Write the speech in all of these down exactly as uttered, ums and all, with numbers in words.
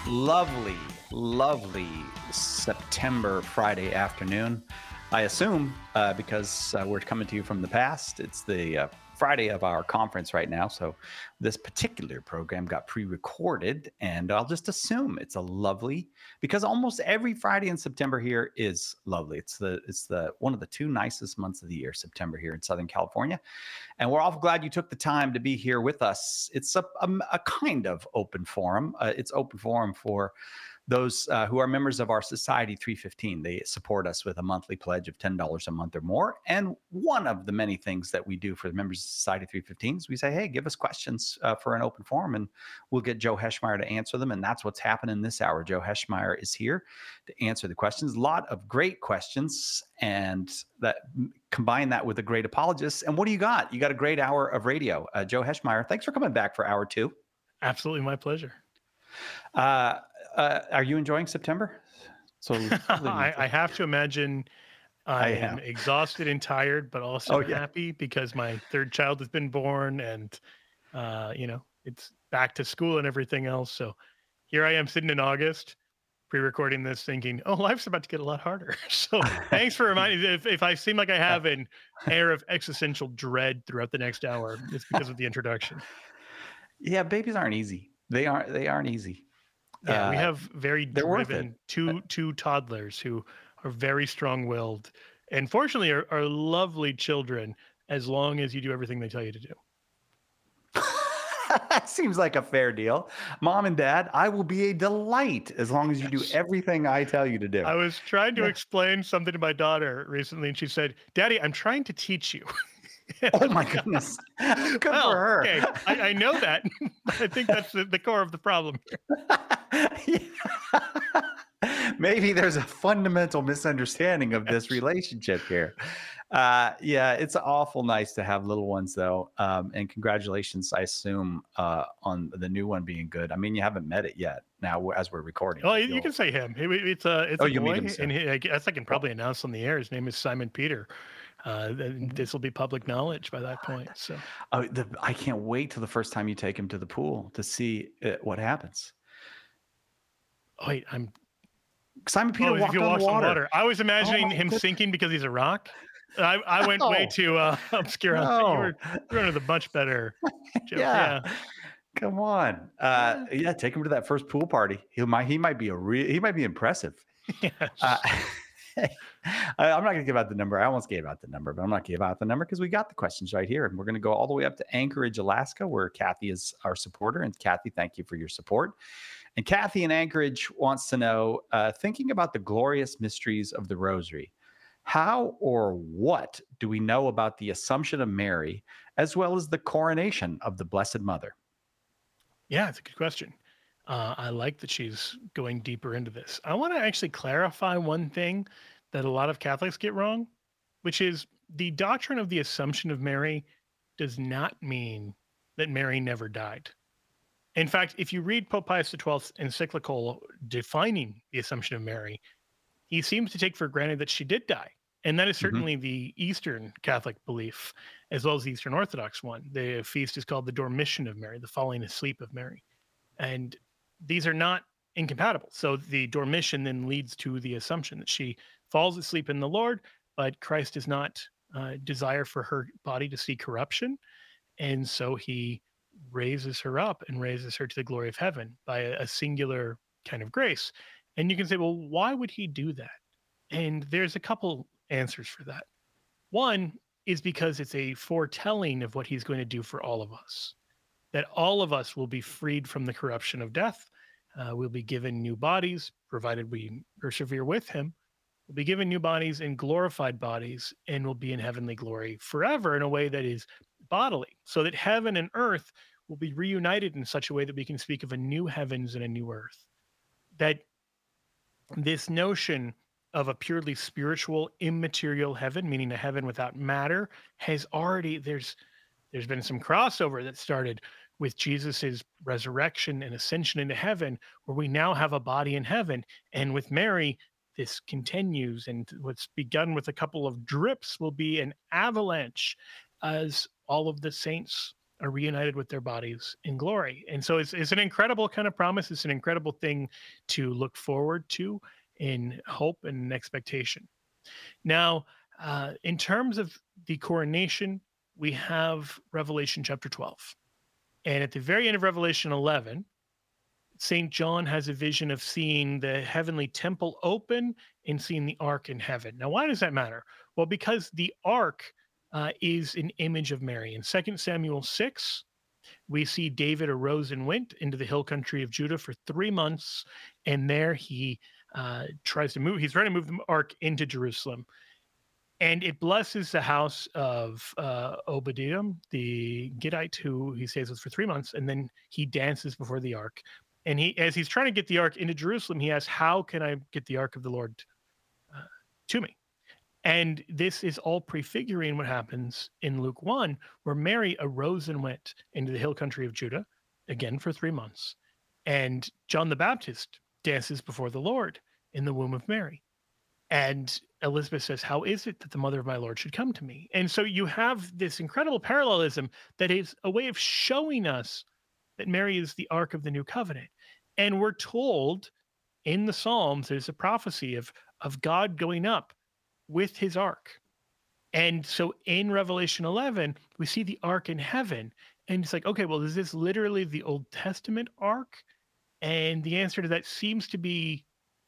lovely, lovely September Friday afternoon. I assume uh, because uh, we're coming to you from the past, it's the uh, Friday of our conference right now. So this particular program got pre-recorded, and I'll just assume it's a lovely, because almost every Friday in September here is lovely. It's the it's the one of the two nicest months of the year, September here in Southern California. And we're awful glad you took the time to be here with us. It's a, a, a kind of open forum. Uh, it's open forum for those uh, who are members of our Society three fifteen. They support us with a monthly pledge of ten dollars a month or more. And one of the many things that we do for the members of Society three fifteen is we say, hey, give us questions uh, for an open forum, and we'll get Joe Heschmeyer to answer them. And that's what's happening this hour. Joe Heschmeyer is here to answer the questions. A lot of great questions, and that combine that with a great apologist. And what do you got? You got a great hour of radio. Uh, Joe Heschmeyer, thanks for coming back for hour two. Absolutely my pleasure. Uh, uh, are you enjoying September? So I, I have to imagine I, I am exhausted and tired, but also oh, yeah. happy because my third child has been born, and uh, you know, it's back to school and everything else. So here I am sitting in August, pre-recording this, thinking, "Oh, life's about to get a lot harder." So thanks for reminding me. If, if I seem like I have an air of existential dread throughout the next hour, it's because of the introduction. Yeah, babies aren't easy. They aren't. They aren't easy. Yeah, uh, we have very driven two two toddlers who are very strong-willed, and fortunately are, are lovely children as long as you do everything they tell you to do. That seems like a fair deal. Mom and Dad, I will be a delight as long as you yes. do everything I tell you to do. I was trying to yeah. explain something to my daughter recently, and she said, "Daddy, I'm trying to teach you." Oh my goodness. Good well, for her. Okay, I, I know that. I think that's the, the core of the problem here. Maybe there's a fundamental misunderstanding of this relationship here. Uh, yeah, it's awful nice to have little ones, though. Um, and congratulations, I assume, uh, on the new one being good. I mean, you haven't met it yet now as we're recording. Oh, you can say him. It's a, it's oh, a you boy, meet him, and he, I guess I can probably announce on the air. His name is Simon Peter. Uh, this will be public knowledge by that point. So oh, the, I can't wait till the first time you take him to the pool to see it, what happens. Oh, wait, I'm Simon Peter oh, walked on water. on water. I was imagining oh, him goodness. sinking because he's a rock. I, I went no. way too uh, obscure. No. You were, you were the much better joke. yeah. yeah. Come on. Uh, yeah, take him to that first pool party. He might he might be a real he might be impressive. Yes. Uh, I, I'm not going to give out the number. I almost gave out the number, but I'm not going to give out the number because we got the questions right here. And we're going to go all the way up to Anchorage, Alaska, where Kathy is our supporter. And Kathy, thank you for your support. And Kathy in Anchorage wants to know, uh, thinking about the glorious mysteries of the Rosary, how or what do we know about the Assumption of Mary, as well as the coronation of the Blessed Mother? Yeah, it's a good question. Uh, I like that she's going deeper into this. I want to actually clarify one thing that a lot of Catholics get wrong, which is the doctrine of the Assumption of Mary does not mean that Mary never died. In fact, if you read Pope Pius the twelfth's encyclical defining the Assumption of Mary, he seems to take for granted that she did die. And that is certainly mm-hmm. the Eastern Catholic belief, as well as the Eastern Orthodox one. The feast is called the Dormition of Mary, the falling asleep of Mary. And these are not incompatible. So the Dormition then leads to the Assumption that she falls asleep in the Lord, but Christ does not uh, desire for her body to see corruption. And so he raises her up and raises her to the glory of heaven by a, a singular kind of grace. And you can say, well, why would he do that? And there's a couple answers for that. One is because it's a foretelling of what he's going to do for all of us, that all of us will be freed from the corruption of death. Uh, we'll be given new bodies, provided we persevere with him. We'll be given new bodies and glorified bodies, and we'll be in heavenly glory forever in a way that is bodily, so that heaven and earth will be reunited in such a way that we can speak of a new heavens and a new earth. That this notion of a purely spiritual, immaterial heaven, meaning a heaven without matter, has already, there's there's been some crossover that started with Jesus's resurrection and ascension into heaven, where we now have a body in heaven. And with Mary, this continues, and what's begun with a couple of drips will be an avalanche as all of the saints are reunited with their bodies in glory. And so it's, it's an incredible kind of promise. It's an incredible thing to look forward to in hope and in expectation. Now, uh, in terms of the coronation, we have Revelation chapter twelve. And at the very end of Revelation eleven, Saint John has a vision of seeing the heavenly temple open and seeing the ark in heaven. Now, why does that matter? Well, because the ark uh, is an image of Mary. In Second Samuel six, we see David arose and went into the hill country of Judah for three months, and there he uh, tries to move. He's trying to move the ark into Jerusalem. And it blesses the house of uh, Obadiah, the Gittite, who he stays with for three months, and then he dances before the ark. And he, as he's trying to get the ark into Jerusalem, he asks, "How can I get the ark of the Lord uh, to me?" And this is all prefiguring what happens in Luke one, where Mary arose and went into the hill country of Judah, again for three months. And John the Baptist dances before the Lord in the womb of Mary. And Elizabeth says, "How is it that the mother of my Lord should come to me?" And so you have this incredible parallelism that is a way of showing us that Mary is the Ark of the New Covenant. And we're told in the Psalms, there's a prophecy of, of God going up with his Ark. And so in Revelation eleven, we see the Ark in heaven. And it's like, okay, well, is this literally the Old Testament Ark? And the answer to that seems to be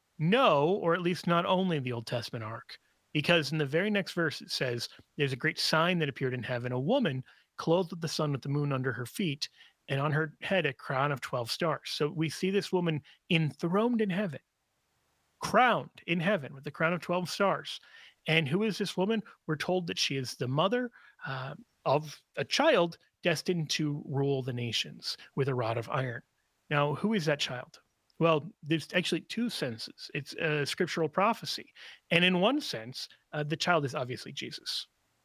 no, or at least not only the Old Testament Ark. Because in the very next verse, it says, "There's a great sign that appeared in heaven, a woman clothed with the sun with the moon under her feet, and on her head a crown of twelve stars." So we see this woman enthroned in heaven, crowned in heaven with the crown of twelve stars. And who is this woman? We're told that she is the mother uh, of a child destined to rule the nations with a rod of iron. Now, who is that child? Well, there's actually two senses. It's a scriptural prophecy. And in one sense, uh, the child is obviously Jesus.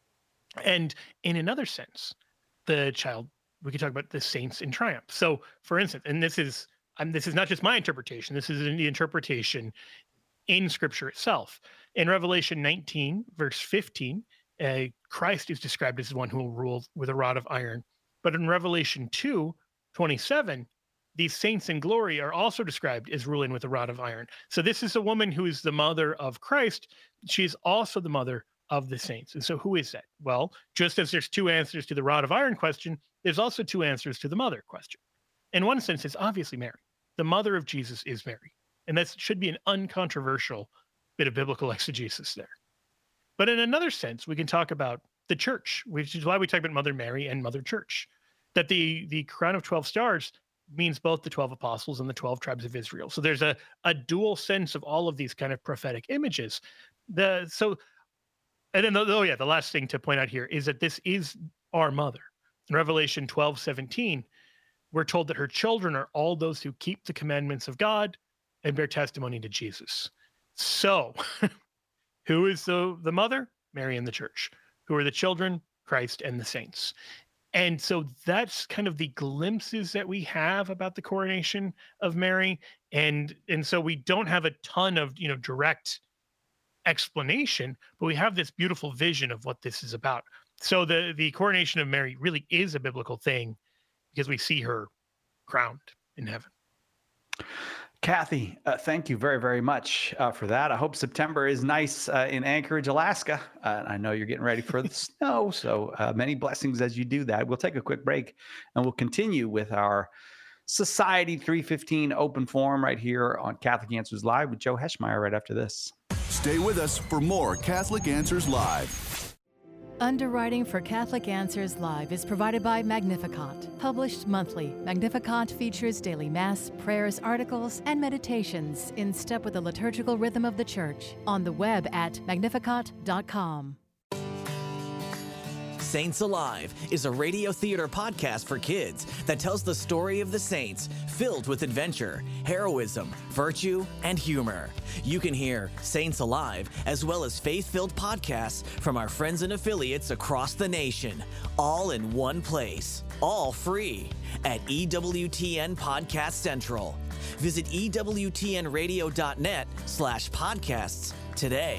And in another sense, the child, we could talk about the saints in triumph. So, for instance, and this is um, this is not just my interpretation. This is the interpretation in Scripture itself. In Revelation nineteen, verse fifteen, uh, Christ is described as the one who will rule with a rod of iron. But in Revelation two, twenty-seven, these saints in glory are also described as ruling with a rod of iron. So this is a woman who is the mother of Christ. She is also the mother of the saints. And so who is that? Well, just as there's two answers to the rod of iron question, there's also two answers to the mother question. In one sense, it's obviously Mary. The mother of Jesus is Mary. And that should be an uncontroversial bit of biblical exegesis there. But in another sense, we can talk about the church, which is why we talk about Mother Mary and Mother Church. That the, the crown of twelve stars means both the twelve apostles and the twelve tribes of Israel. So there's a, a dual sense of all of these kind of prophetic images. The so, and then, the, oh yeah, the last thing to point out here is that this is our mother. In Revelation twelve seventeen, we're told that her children are all those who keep the commandments of God and bear testimony to Jesus. So, who is the, the mother? Mary and the church. Who are the children? Christ and the saints. And so that's kind of the glimpses that we have about the coronation of Mary. And, and so we don't have a ton of, you know, direct explanation, but we have this beautiful vision of what this is about. So the, the coronation of Mary really is a biblical thing because we see her crowned in heaven. Kathy, uh, thank you very, very much uh, for that. I hope September is nice uh, in Anchorage, Alaska. Uh, I know you're getting ready for the snow, so uh, many blessings as you do that. We'll take a quick break, and we'll continue with our Society three fifteen open forum right here on Catholic Answers Live with Joe Heschmeyer right after this. Stay with us for more Catholic Answers Live. Underwriting for Catholic Answers Live is provided by Magnificat. Published monthly, Magnificat features daily Mass, prayers, articles, and meditations in step with the liturgical rhythm of the Church. On the web at magnificat dot com. Saints Alive is a radio theater podcast for kids that tells the story of the saints, filled with adventure, heroism, virtue, and humor. You can hear Saints Alive as well as faith-filled podcasts from our friends and affiliates across the nation, all in one place, all free at E W T N Podcast Central. Visit E W T N radio dot net slash podcasts today.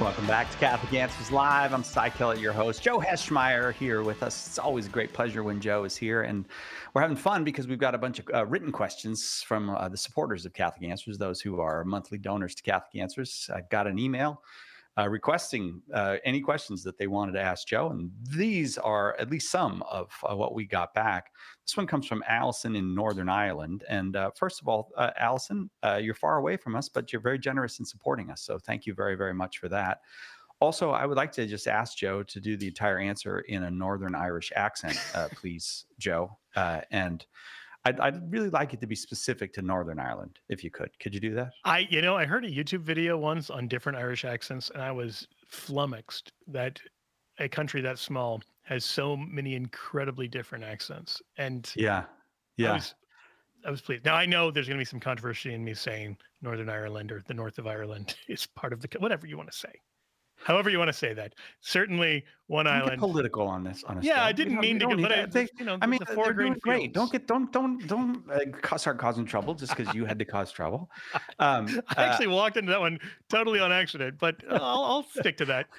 Welcome back to Catholic Answers Live. I'm Cy Kellett, your host. Joe Heschmeyer here with us. It's always a great pleasure when Joe is here, and we're having fun because we've got a bunch of uh, written questions from uh, the supporters of Catholic Answers, those who are monthly donors to Catholic Answers. I got an email uh, requesting uh, any questions that they wanted to ask Joe, and these are at least some of uh, what we got back. This one comes from Allison in Northern Ireland. And uh, first of all, uh, Allison, uh, you're far away from us, but you're very generous in supporting us. So thank you very, very much for that. Also, I would like to just ask Joe to do the entire answer in a Northern Irish accent, uh, please, Joe. Uh, and I'd, I'd really like it to be specific to Northern Ireland, if you could. Could you do that? I, you know, I heard a YouTube video once on different Irish accents, and I was flummoxed that a country that small has so many incredibly different accents. And yeah, yeah. I was, I was pleased. Now I know there's going to be some controversy in me saying Northern Ireland or the north of Ireland is part of the, whatever you want to say. However you want to say that. Certainly one don't island. Get political on this. On yeah, I didn't mean to get, but I, they, you know, I mean, the they're doing great. fields. Don't get, don't, don't, don't uh, start causing trouble just because you had to cause trouble. Um, I actually uh, walked into that one totally on accident, but I'll, I'll stick to that.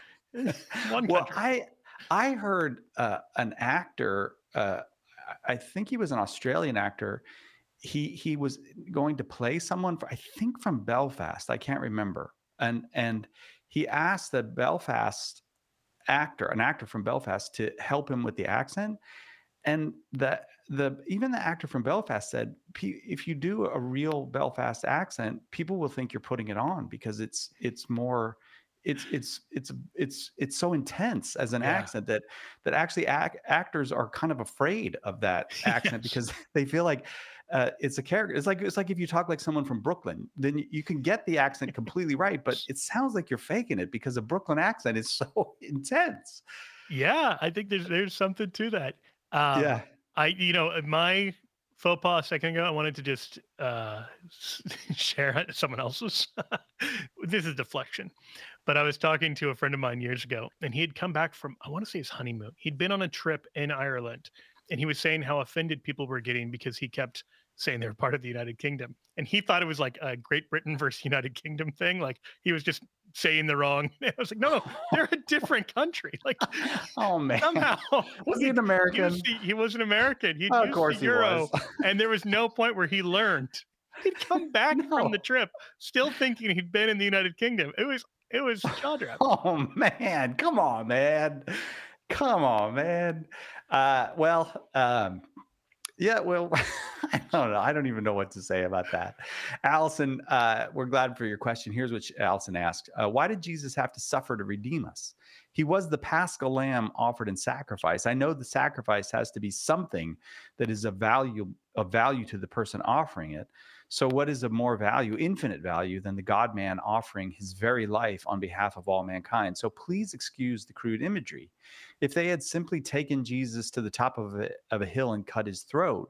One well, country. I, I heard uh, an actor. Uh, I think he was an Australian actor. He he was going to play someone, for, I think from Belfast. I can't remember. And and he asked the Belfast actor, an actor from Belfast, to help him with the accent. And the the even the actor from Belfast said, if you do a real Belfast accent, people will think you're putting it on because it's it's more. It's it's it's it's it's so intense as an yeah. accent that that actually act, actors are kind of afraid of that accent yes. because they feel like uh, it's a character. It's like it's like if you talk like someone from Brooklyn, then you can get the accent completely right, but it sounds like you're faking it because a Brooklyn accent is so intense. Yeah, I think there's there's something to that. Um, yeah, I you know my faux pas a second ago, I wanted to just uh, share someone else's. This is deflection. But I was talking to a friend of mine years ago, and he had come back from, I want to say his honeymoon. He'd been on a trip in Ireland, and he was saying how offended people were getting because he kept saying they were part of the United Kingdom. And he thought it was like a Great Britain versus United Kingdom thing. Like he was just saying the wrong. I was like, no, no, they're a different country. Like, oh man, somehow was he an American? He, the, he was an American. He oh, used of course the Euro, he was. And there was no point where he learned. He'd come back no. from the trip still thinking he'd been in the United Kingdom. It was it was jaw dropping. Oh man, come on, man, come on, man. Uh, well, um, yeah, well, I don't know. I don't even know what to say about that. Allison, uh, we're glad for your question. Here's what Allison asked. Uh, why did Jesus have to suffer to redeem us? He was the Paschal lamb offered in sacrifice. I know the sacrifice has to be something that is of value, of value to the person offering it. So what is of more value, infinite value, than the God-man offering his very life on behalf of all mankind? So please excuse the crude imagery. If they had simply taken Jesus to the top of a, of a hill and cut his throat,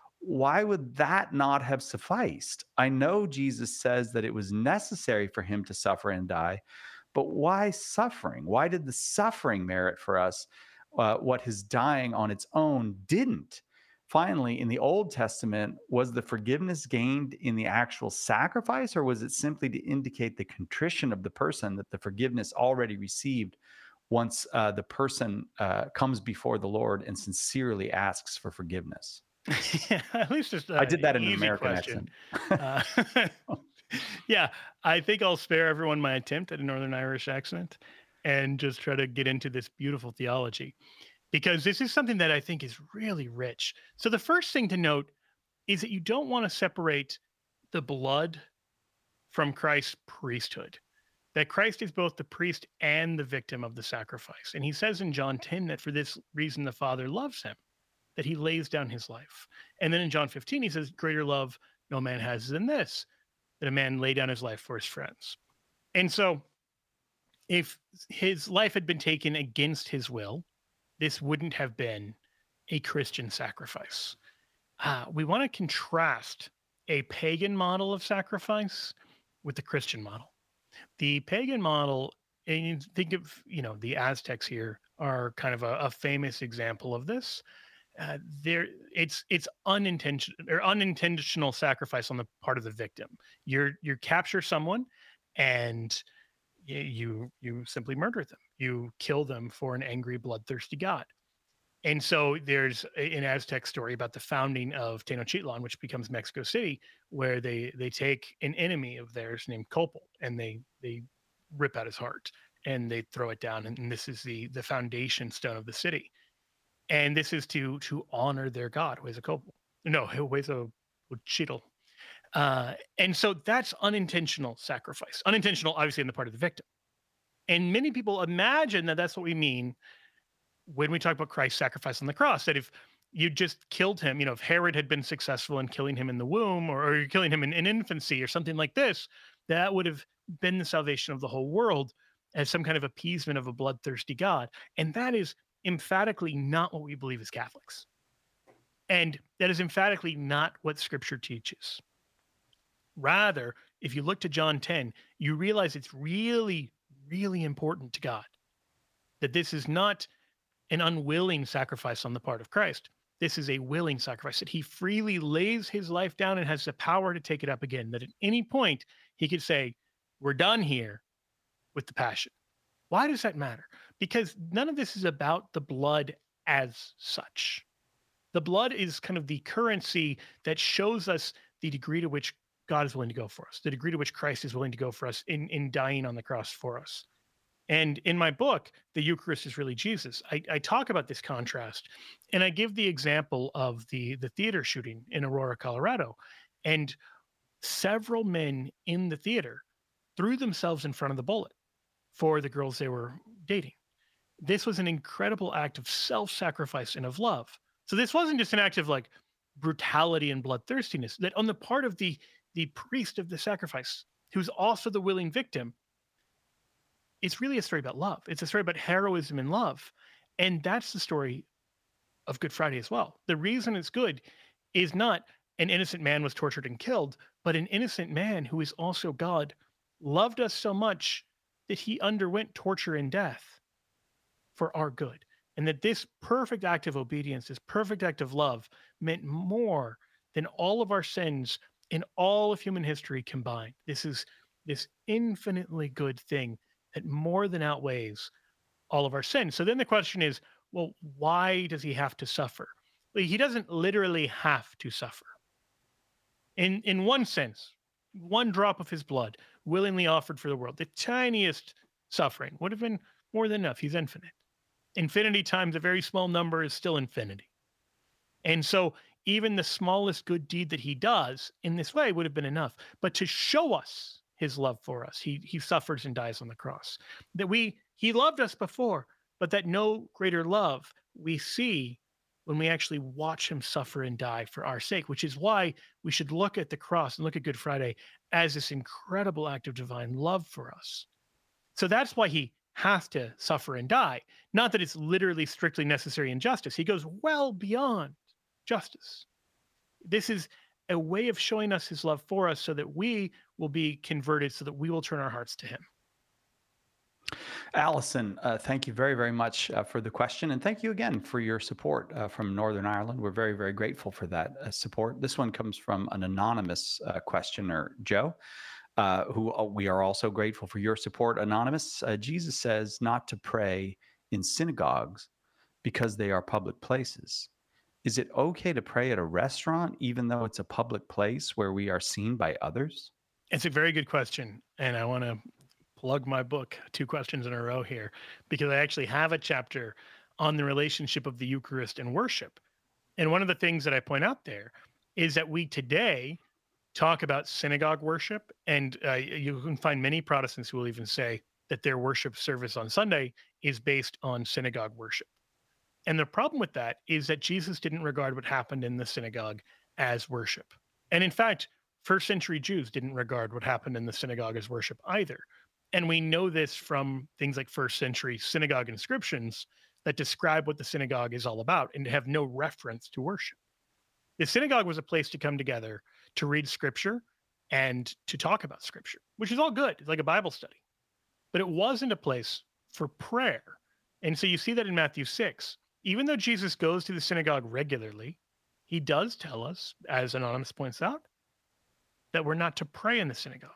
why would that not have sufficed? I know Jesus says that it was necessary for him to suffer and die, but why suffering? Why did the suffering merit for us uh, what his dying on its own didn't? Finally, in the Old Testament, was the forgiveness gained in the actual sacrifice, or was it simply to indicate the contrition of the person that the forgiveness already received once uh, the person uh, comes before the Lord and sincerely asks for forgiveness? Yeah, at least just I did that in an American question. accent. uh, yeah, I think I'll spare everyone my attempt at a Northern Irish accent and just try to get into this beautiful theology, because this is something that I think is really rich. So the first thing to note is that you don't want to separate the blood from Christ's priesthood, that Christ is both the priest and the victim of the sacrifice. And he says in John ten that for this reason the Father loves him, that he lays down his life. And then in John fifteen, he says, greater love no man has than this, that a man lay down his life for his friends. And so if his life had been taken against his will, this wouldn't have been a Christian sacrifice. Uh, we want to contrast a pagan model of sacrifice with the Christian model. The pagan model, and you think of, you know, the Aztecs here are kind of a, a famous example of this. Uh, there, it's it's unintentional or unintentional sacrifice on the part of the victim. You're you capture someone, and you you simply murder them. You kill them for an angry, bloodthirsty god. And so there's an Aztec story about the founding of Tenochtitlan, which becomes Mexico City, where they they take an enemy of theirs named Copal, and they they rip out his heart and they throw it down. And this is the the foundation stone of the city. And this is to to honor their god, Huitzilopochtli. No, Huitzilopochtli. Uh, and so that's unintentional sacrifice, unintentional, obviously, on the part of the victim. And many people imagine that that's what we mean when we talk about Christ's sacrifice on the cross, that if you just killed him, you know, if Herod had been successful in killing him in the womb, or, or you're killing him in, in infancy or something like this, that would have been the salvation of the whole world as some kind of appeasement of a bloodthirsty God. And that is emphatically not what we believe as Catholics. And that is emphatically not what Scripture teaches. Rather, if you look to John ten, you realize it's really, really important to God that this is not an unwilling sacrifice on the part of Christ. This is a willing sacrifice, that he freely lays his life down and has the power to take it up again, that at any point he could say, we're done here with the passion. Why does that matter? Because none of this is about the blood as such. The blood is kind of the currency that shows us the degree to which God is willing to go for us, the degree to which Christ is willing to go for us in, in dying on the cross for us. And in my book, The Eucharist is Really Jesus, I, I talk about this contrast, and I give the example of the, the theater shooting in Aurora, Colorado. And several men in the theater threw themselves in front of the bullet for the girls they were dating. This was an incredible act of self-sacrifice and of love. So this wasn't just an act of like brutality and bloodthirstiness, that on the part of the the priest of the sacrifice, who's also the willing victim, it's really a story about love. It's a story about heroism and love. And that's the story of Good Friday as well. The reason it's good is not an innocent man was tortured and killed, but an innocent man who is also God loved us so much that he underwent torture and death for our good. And that this perfect act of obedience, this perfect act of love, meant more than all of our sins in all of human history combined. This is this infinitely good thing that more than outweighs all of our sins. So then the question is, well, why does he have to suffer? Well, he doesn't literally have to suffer. In, in one sense, one drop of his blood willingly offered for the world, the tiniest suffering would have been more than enough. He's infinite. Infinity times a very small number is still infinity. And so even the smallest good deed that he does in this way would have been enough. But to show us his love for us, he he suffers and dies on the cross. That we he loved us before, but that no greater love we see when we actually watch him suffer and die for our sake, which is why we should look at the cross and look at Good Friday as this incredible act of divine love for us. So that's why he has to suffer and die. Not that it's literally strictly necessary in justice. He goes well beyond justice. This is a way of showing us his love for us so that we will be converted, so that we will turn our hearts to him. Allison, uh, thank you very, very much uh, for the question. And thank you again for your support uh, from Northern Ireland. We're very, very grateful for that uh, support. This one comes from an anonymous uh, questioner, Joe, uh, who uh, we are also grateful for your support. Anonymous, uh, Jesus says not to pray in synagogues because they are public places. Is it okay to pray at a restaurant, even though it's a public place where we are seen by others? It's a very good question. And I want to plug my book, two questions in a row here, because I actually have a chapter on the relationship of the Eucharist and worship. And one of the things that I point out there is that we today talk about synagogue worship. And uh, you can find many Protestants who will even say that their worship service on Sunday is based on synagogue worship. And the problem with that is that Jesus didn't regard what happened in the synagogue as worship. And in fact, first century Jews didn't regard what happened in the synagogue as worship either. And we know this from things like first century synagogue inscriptions that describe what the synagogue is all about and have no reference to worship. The synagogue was a place to come together to read scripture and to talk about scripture, which is all good. It's like a Bible study. But it wasn't a place for prayer. And so you see that in Matthew six. Even though Jesus goes to the synagogue regularly, he does tell us, as Anonymous points out, that we're not to pray in the synagogue.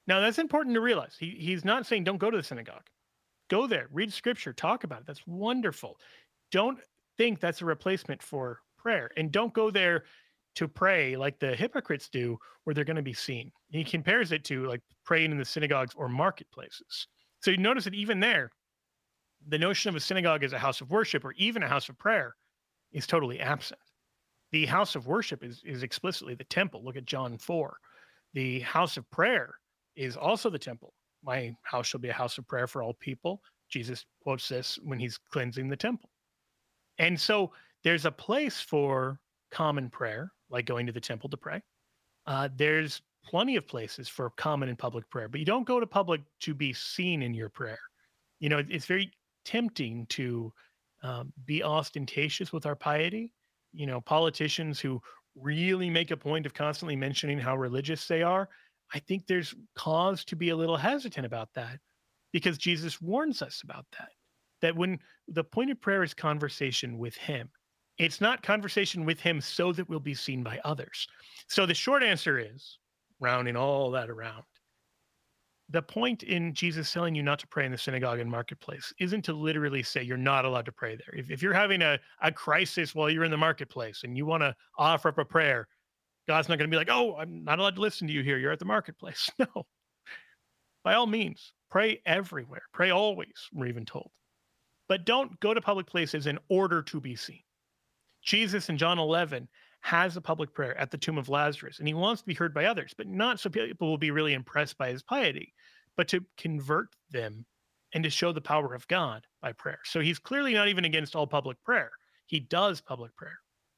Now, that's important to realize. He, he's not saying don't go to the synagogue. Go there, read scripture, talk about it. That's wonderful. Don't think that's a replacement for prayer. And don't go there to pray like the hypocrites do, where they're going to be seen. He compares it to like praying in the synagogues or marketplaces. So you notice that even there, the notion of a synagogue as a house of worship or even a house of prayer is totally absent. The house of worship is, is explicitly the temple. Look at John four. The house of prayer is also the temple. My house shall be a house of prayer for all people. Jesus quotes this when he's cleansing the temple. And so there's a place for common prayer, like going to the temple to pray. Uh, there's plenty of places for common and public prayer, but you don't go to public to be seen in your prayer. You know, it's very tempting to um, be ostentatious with our piety. You know, politicians who really make a point of constantly mentioning how religious they are, I think there's cause to be a little hesitant about that, because Jesus warns us about that, that when the point of prayer is conversation with him, it's not conversation with him so that we'll be seen by others. So the short answer is, rounding all that around, the point in Jesus telling you not to pray in the synagogue and marketplace isn't to literally say you're not allowed to pray there. If, if you're having a, a crisis while you're in the marketplace and you want to offer up a prayer, God's not going to be like, oh, I'm not allowed to listen to you here. You're at the marketplace. No. By all means, pray everywhere. Pray always, we're even told. But don't go to public places in order to be seen. Jesus in John eleven has a public prayer at the tomb of Lazarus, and he wants to be heard by others, but not so people will be really impressed by his piety, but to convert them and to show the power of God by prayer. So he's clearly not even against all public prayer. He does public prayer.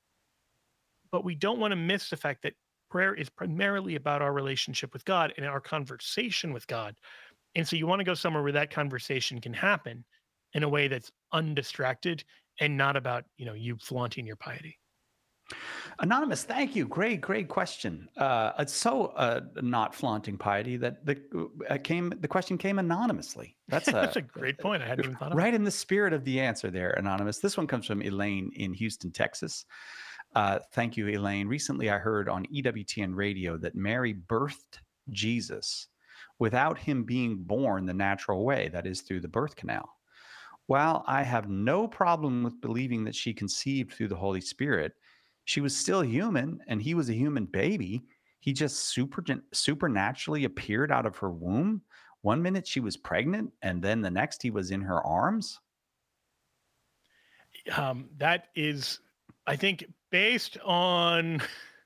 But we don't want to miss the fact that prayer is primarily about our relationship with God and our conversation with God. And so you want to go somewhere where that conversation can happen in a way that's undistracted and not about, you know, you flaunting your piety. Anonymous, thank you. Great, great question. Uh, it's so uh, not flaunting piety that the uh, came the question came anonymously. That's a, That's a great point. I hadn't even thought of right it. in the spirit of the answer there, Anonymous. This one comes from Elaine in Houston, Texas. Uh, thank you, Elaine. Recently, I heard on E W T N radio that Mary birthed Jesus without him being born the natural way, that is, through the birth canal. While I have no problem with believing that she conceived through the Holy Spirit, she was still human, and he was a human baby. He just super supernaturally appeared out of her womb. One minute she was pregnant, and then the next he was in her arms. Um, that is, I think, based on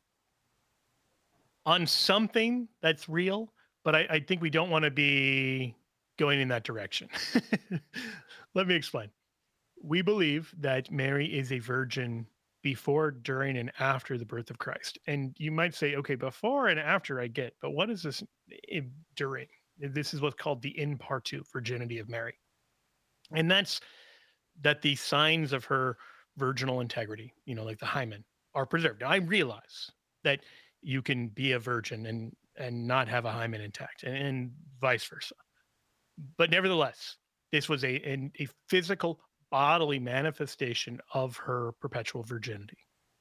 on something that's real, but I, I think we don't want to be going in that direction. Let me explain. We believe that Mary is a virgin before, during, and after the birth of Christ. And you might say, okay, before and after I get, but what is this in, during? This is what's called the in partu virginity of Mary. And that's that the signs of her virginal integrity, you know, like the hymen, are preserved. Now, I realize that you can be a virgin and and not have a hymen intact, and, and vice versa. But nevertheless, this was a, a, a physical bodily manifestation of her perpetual virginity.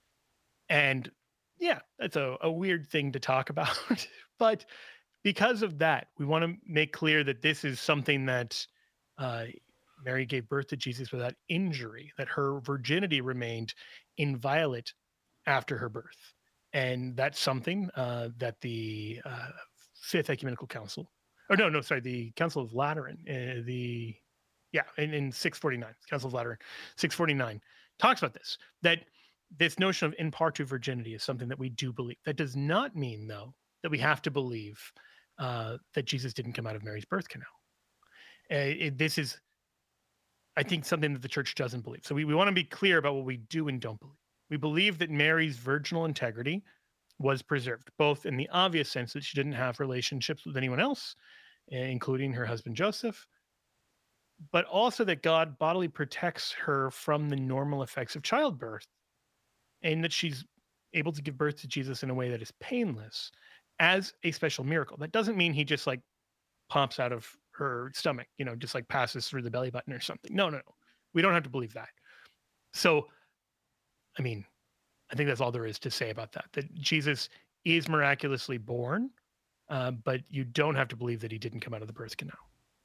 And yeah, that's a, a weird thing to talk about. But because of that, we want to make clear that this is something that uh, Mary gave birth to Jesus without injury, that her virginity remained inviolate after her birth. And that's something uh, that the uh, Fifth Ecumenical Council, or no, no, sorry, the Council of Lateran, uh, the Yeah, in, in six forty-nine, Council of Lateran, six forty-nine, talks about this, that this notion of in partu virginity is something that we do believe. That does not mean, though, that we have to believe uh, that Jesus didn't come out of Mary's birth canal. Uh, it, this is, I think, something that the church doesn't believe. So we, we want to be clear about what we do and don't believe. We believe that Mary's virginal integrity was preserved, both in the obvious sense that she didn't have relationships with anyone else, including her husband Joseph, but also that God bodily protects her from the normal effects of childbirth, and that she's able to give birth to Jesus in a way that is painless as a special miracle. That doesn't mean he just like pops out of her stomach, you know, just like passes through the belly button or something. No, no, no. We don't have to believe that. So, I mean, I think that's all there is to say about that, that Jesus is miraculously born uh, but you don't have to believe that he didn't come out of the birth canal.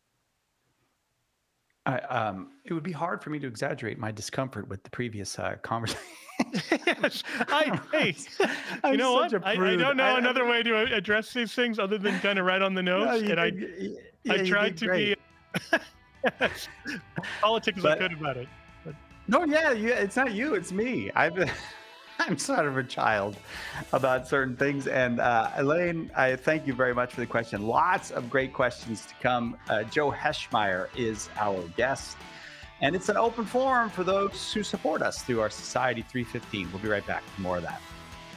I, um, it would be hard for me to exaggerate my discomfort with the previous uh, conversation. Yes, I, hey, you know what? I, I don't know I, another I, way to address these things other than kind of right on the nose. No, and I, yeah, I tried to great. be politics as I could about it. But. No, yeah, yeah, it's not you, it's me. I've, I'm sort of a child about certain things. And uh, Elaine, I thank you very much for the question. Lots of great questions to come. Uh, Joe Heschmeyer is our guest. And it's an open forum for those who support us through our Society three fifteen. We'll be right back with more of that.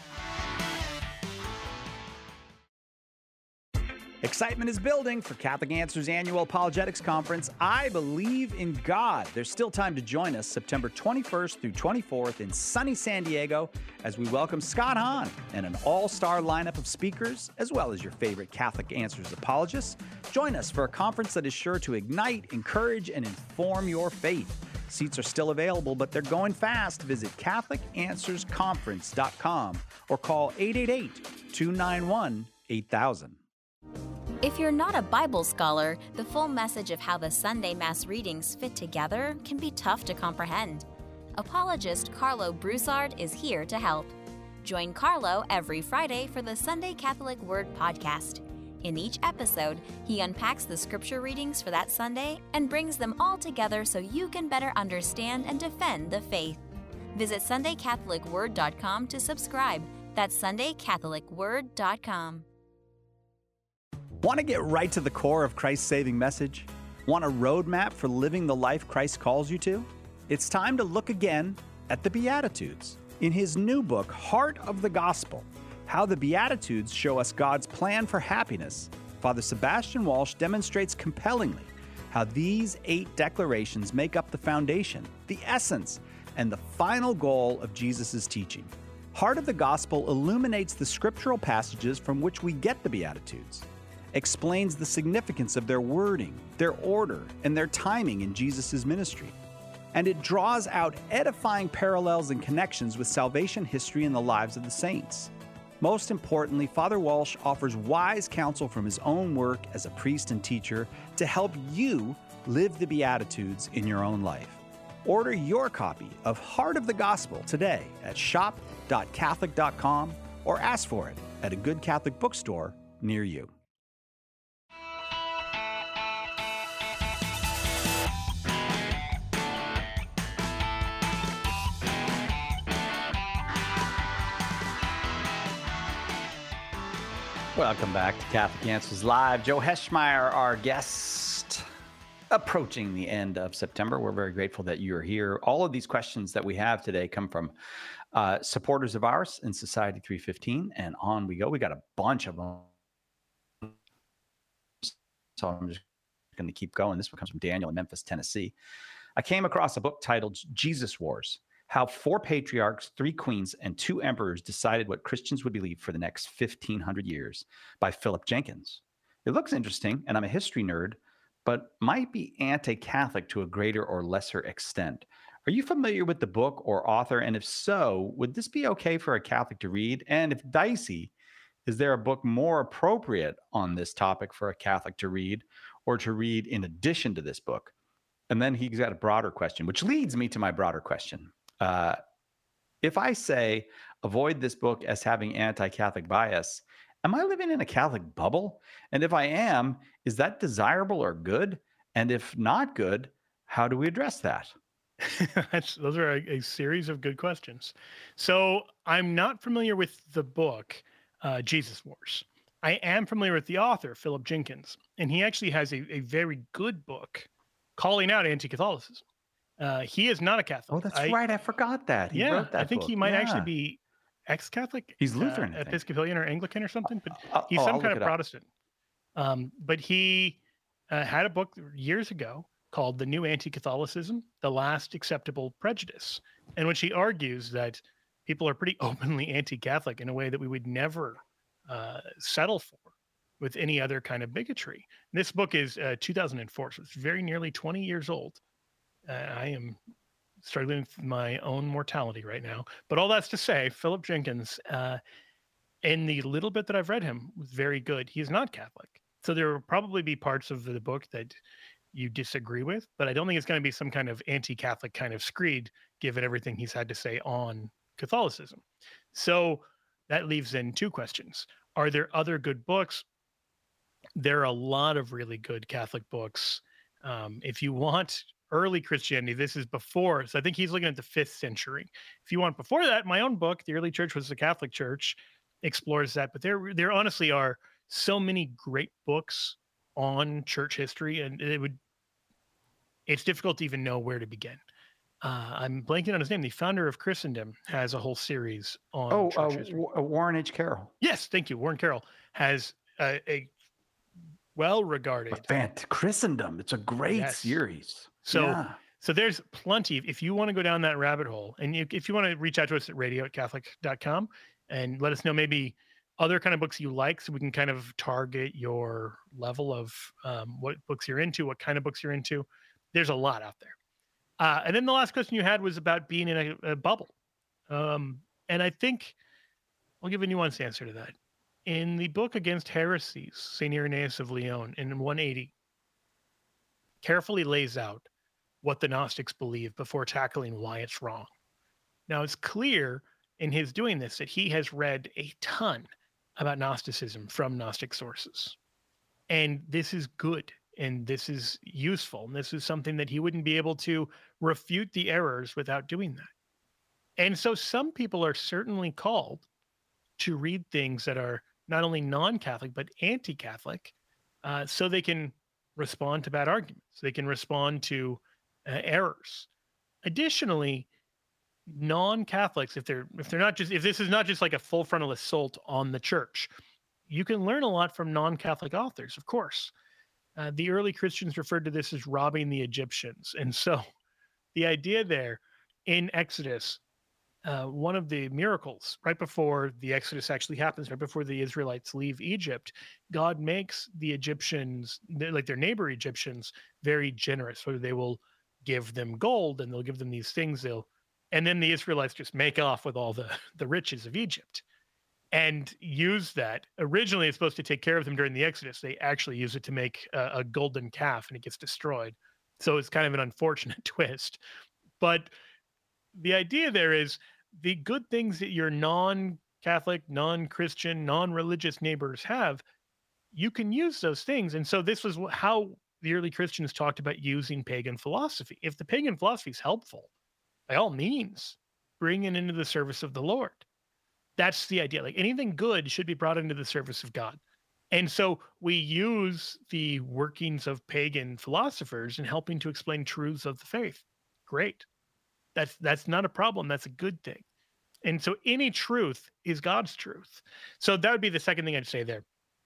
Excitement is building for Catholic Answers Annual Apologetics Conference, I Believe in God. There's still time to join us September twenty-first through twenty-fourth in sunny San Diego as we welcome Scott Hahn and an all-star lineup of speakers, as well as your favorite Catholic Answers apologists. Join us for a conference that is sure to ignite, encourage, and inform your faith. Seats are still available, but they're going fast. Visit Catholic Answers Conference dot com or call eight eight eight, two nine one, eight thousand. If you're not a Bible scholar, the full message of how the Sunday Mass readings fit together can be tough to comprehend. Apologist Carlo Broussard is here to help. Join Carlo every Friday for the Sunday Catholic Word podcast. In each episode, he unpacks the scripture readings for that Sunday and brings them all together so you can better understand and defend the faith. Visit Sunday Catholic Word dot com to subscribe. That's Sunday Catholic Word dot com. Want to get right to the core of Christ's saving message? Want a roadmap for living the life Christ calls you to? It's time to look again at the Beatitudes. In his new book, Heart of the Gospel, How the Beatitudes Show Us God's Plan for Happiness, Father Sebastian Walsh demonstrates compellingly how these eight declarations make up the foundation, the essence, and the final goal of Jesus' teaching. Heart of the Gospel illuminates the scriptural passages from which we get the Beatitudes, explains the significance of their wording, their order, and their timing in Jesus' ministry. And it draws out edifying parallels and connections with salvation history in the lives of the saints. Most importantly, Father Walsh offers wise counsel from his own work as a priest and teacher to help you live the Beatitudes in your own life. Order your copy of Heart of the Gospel today at shop dot catholic dot com or ask for it at a good Catholic bookstore near you. Welcome back to Catholic Answers Live. Joe Heschmeyer, our guest, approaching the end of September. We're very grateful that you're here. All of these questions that we have today come from uh, supporters of ours in Society three fifteen, and on we go. We got a bunch of them. So I'm just going to keep going. This one comes from Daniel in Memphis, Tennessee. I came across a book titled Jesus Wars: How Four Patriarchs, Three Queens, and Two Emperors Decided What Christians Would Believe for the Next fifteen hundred Years by Philip Jenkins. It looks interesting, and I'm a history nerd, but might be anti-Catholic to a greater or lesser extent. Are you familiar with the book or author? And if so, would this be okay for a Catholic to read? And if dicey, is there a book more appropriate on this topic for a Catholic to read or to read in addition to this book? And then he's got a broader question, which leads me to my broader question. Uh, if I say avoid this book as having anti-Catholic bias, am I living in a Catholic bubble? And if I am, is that desirable or good? And if not good, how do we address that? That's, those are a, a series of good questions. So I'm not familiar with the book, uh, Jesus Wars. I am familiar with the author, Philip Jenkins, and he actually has a, a very good book calling out anti-Catholicism. Uh, he is not a Catholic. Oh, that's I, right. I forgot that. He yeah, wrote that I think book. he might yeah. actually be ex-Catholic. He's Lutheran, uh, I think. Episcopalian or Anglican or something, but Uh, he's oh, some I'll kind look of it up. Protestant. Um, but he uh, had a book years ago called The New Anti-Catholicism, The Last Acceptable Prejudice, in which he argues that people are pretty openly anti-Catholic in a way that we would never uh, settle for with any other kind of bigotry. This book is uh, two thousand four, so it's very nearly twenty years old. Uh, I am struggling with my own mortality right now. But all that's to say, Philip Jenkins, uh, And the little bit that I've read him was very good. He's not Catholic. So there will probably be parts of the book that you disagree with, but I don't think it's going to be some kind of anti-Catholic kind of screed, given everything he's had to say on Catholicism. So that leaves in two questions. Are there other good books? There are a lot of really good Catholic books. Um, if you want early Christianity, this is before. So I think he's looking at the fifth century. If you want before that, my own book, The Early Church Was the Catholic Church, explores that. But there, there honestly are so many great books on church history, and it would, it's difficult to even know where to begin. Uh, I'm blanking on his name. The founder of Christendom has a whole series on Oh, church uh, history. W- Warren H. Carroll. Yes, thank you. Warren Carroll has a, a well-regarded Fant- Christendom. It's a great Yes. series. So, Yeah. so there's plenty. If you want to go down that rabbit hole, and you, if you want to reach out to us at radio at catholic dot com and let us know maybe other kind of books you like, so we can kind of target your level of um, what books you're into, what kind of books you're into. There's a lot out there. Uh, and then the last question you had was about being in a, a bubble. Um, and I think I'll give a nuanced answer to that. In the book Against Heresies, Saint Irenaeus of Lyon, in one eighty, carefully lays out what the Gnostics believe before tackling why it's wrong. Now, it's clear in his doing this that he has read a ton about Gnosticism from Gnostic sources. And this is good, and this is useful, and this is something that he wouldn't be able to refute the errors without doing that. And so some people are certainly called to read things that are not only non-Catholic, but anti-Catholic, uh, so they can respond to bad arguments. They can respond to uh, errors. Additionally, non-Catholics, if they're if they're not just if this is not just like a full frontal assault on the church, you can learn a lot from non-Catholic authors, of course. Uh, the early Christians referred to this as robbing the Egyptians. And so the idea there in Exodus, uh, one of the miracles right before the Exodus actually happens, right before the Israelites leave Egypt, God makes the Egyptians, like their neighbor Egyptians, very generous. So they will give them gold and they'll give them these things. They'll, and then the Israelites just make off with all the, the riches of Egypt and use that. Originally, it's supposed to take care of them during the Exodus. They actually use it to make a, a golden calf, and it gets destroyed. So it's kind of an unfortunate twist. But the idea there is the good things that your non-Catholic, non-Christian, non-religious neighbors have, you can use those things. And so this was how the early Christians talked about using pagan philosophy. If the pagan philosophy is helpful, by all means, bring it into the service of the Lord. That's the idea. Like anything good should be brought into the service of God. And so we use the workings of pagan philosophers in helping to explain truths of the faith. Great. That's that's not a problem. That's a good thing. And so any truth is God's truth. So that would be the second thing I'd say there.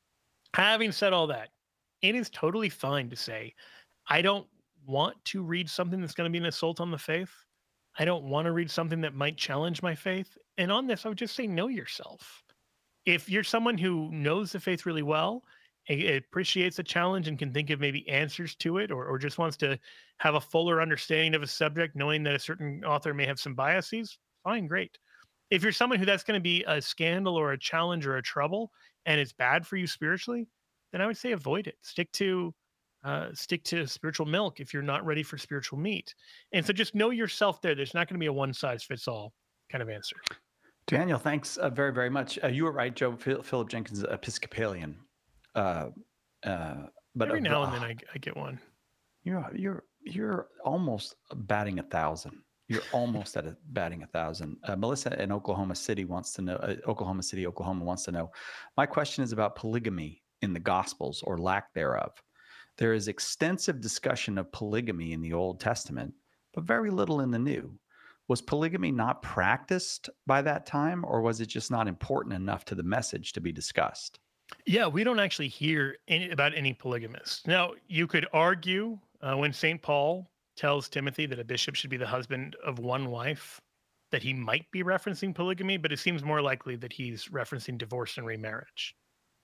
Having said all that, it is totally fine to say, I don't want to read something that's going to be an assault on the faith. I don't want to read something that might challenge my faith. And on this, I would just say, know yourself. If you're someone who knows the faith really well, appreciates a challenge and can think of maybe answers to it, or, or just wants to have a fuller understanding of a subject, knowing that a certain author may have some biases, fine, great. If you're someone who that's going to be a scandal or a challenge or a trouble, and it's bad for you spiritually, then I would say avoid it. Stick to uh, stick to spiritual milk if you're not ready for spiritual meat. And so just know yourself there. There's not going to be a one size fits all kind of answer. Daniel, thanks uh, very, very much. Uh, you were right, Joe. Phil, Philip Jenkins, Episcopalian. Uh, uh, but every uh, now and then I, I get one. You're you're you're almost batting a thousand. You're almost at a batting a thousand. Uh, Melissa in Oklahoma City wants to know. Uh, Oklahoma City, Oklahoma wants to know. My question is about polygamy in the Gospels or lack thereof. There is extensive discussion of polygamy in the Old Testament, but very little in the New. Was polygamy not practiced by that time, or was it just not important enough to the message to be discussed? Yeah, we don't actually hear any, about any polygamists. Now, you could argue uh, when Saint Paul tells Timothy that a bishop should be the husband of one wife, that he might be referencing polygamy, but it seems more likely that he's referencing divorce and remarriage.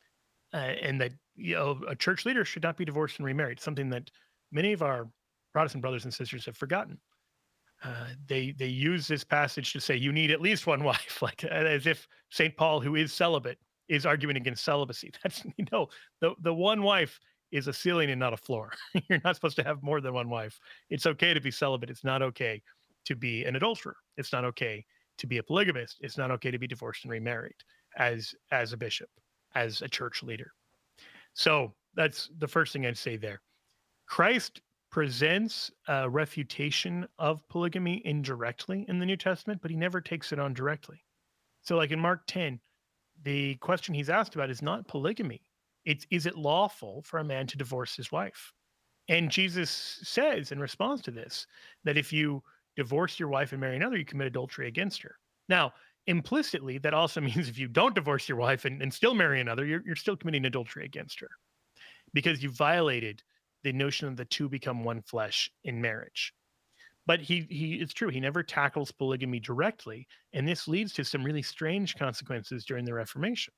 Uh, and that, you know, a church leader should not be divorced and remarried, something that many of our Protestant brothers and sisters have forgotten. Uh, they they use this passage to say you need at least one wife, like as if Saint Paul, who is celibate, is arguing against celibacy. That's, you know, the the one wife is a ceiling and not a floor. You're not supposed to have more than one wife. It's okay to be celibate. It's not okay to be an adulterer. It's not okay to be a polygamist. It's not okay to be divorced and remarried as as a bishop, as a church leader. So that's the first thing I'd say there. Christ presents a refutation of polygamy indirectly in the New Testament, but he never takes it on directly. So like in Mark ten, the question he's asked about is not polygamy. It's, is it lawful for a man to divorce his wife? And Jesus says in response to this, that if you divorce your wife and marry another, you commit adultery against her. Now, implicitly, that also means if you don't divorce your wife and, and still marry another, you're, you're still committing adultery against her because you violated the notion of the two become one flesh in marriage. But he, he, it's true, he never tackles polygamy directly, and this leads to some really strange consequences during the Reformation.